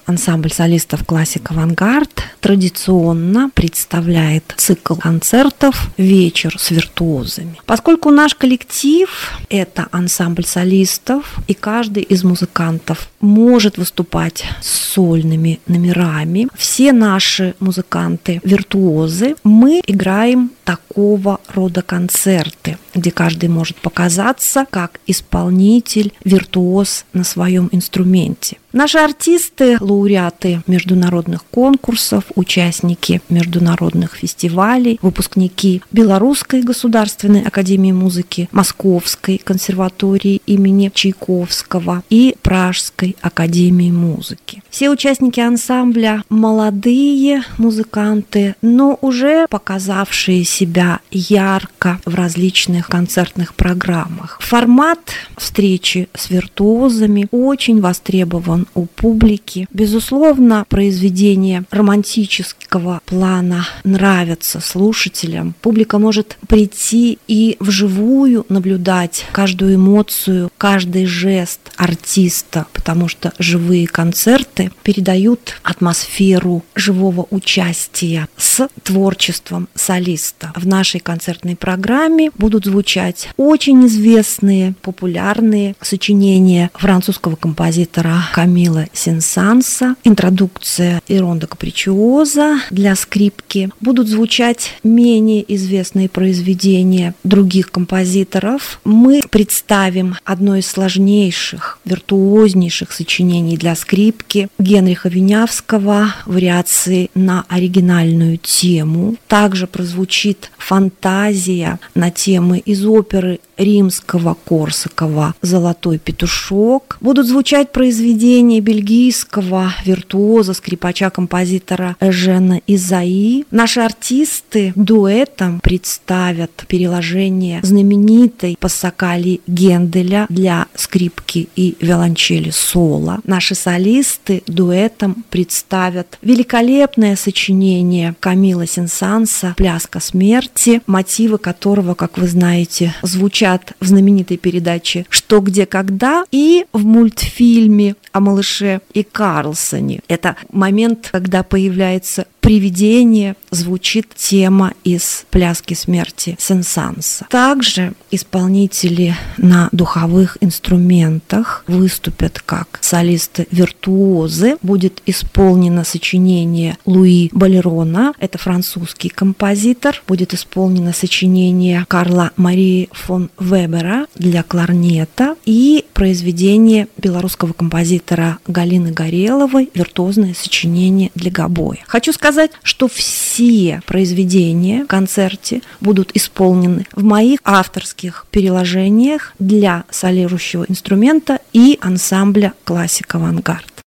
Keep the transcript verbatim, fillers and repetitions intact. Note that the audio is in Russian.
Ансамбль солистов «Классик Авангард» традиционно представляет цикл концертов «Вечер с виртуозами». Поскольку наш коллектив – это ансамбль солистов, и каждый из музыкантов может выступать с сольными номерами, все наши музыканты – виртуозы, мы играем такого рода концерты, где каждый может показаться как исполнитель, виртуоз на своем инструменте. Наши артисты – лауреаты международных конкурсов, участники международных фестивалей, выпускники Белорусской государственной академии музыки, Московской консерватории имени Чайковского и Пражской академии музыки. Все участники ансамбля – молодые музыканты, но уже показавшие себя ярко в различных концертных программах. Формат встречи с виртуозами очень востребован у публики. Безусловно, произведения романтического плана нравятся слушателям. Публика может прийти и вживую наблюдать каждую эмоцию, каждый жест артиста, потому что живые концерты передают атмосферу живого участия с творчеством солиста. В нашей концертной программе будут звучать очень известные, популярные сочинения французского композитора Камила Сен-Санса, интродукция и ронда капричиоза для скрипки. Будут звучать менее известные произведения других композиторов. Мы представим одно из сложнейших, виртуознейших сочинений для скрипки Генриха Винявского, вариации на оригинальную тему. Также прозвучит фантазия на темы из оперы римского-корсакова «Золотой петушок». Будут звучать произведения бельгийского виртуоза, скрипача-композитора Эжена Изаи. Наши артисты дуэтом представят переложение знаменитой Пассакали Генделя для скрипки и виолончели соло. Наши солисты дуэтом представят великолепное сочинение Камила Сен-Санса «Пляска смерти», мотивы которого, как вы знаете, звучат в знаменитой передаче «Что, где, когда» и в мультфильме о малыше и Карлсоне. Это момент, когда появляется привидение, звучит тема из «Пляски смерти» Сен-Санса. Также исполнители на духовых инструментах выступят как солисты-виртуозы. Будет исполнено сочинение Луи Болерона, это французский композитор. Будет исполнено сочинение Карла Марии фон Вебера для кларнета и произведение белорусского композитора Галины Гореловой «Виртуозное сочинение для гобоя». Хочу сказать, что все произведения в концерте будут исполнены в моих авторских переложениях для солирующего инструмента и ансамбля «Классик Авангард».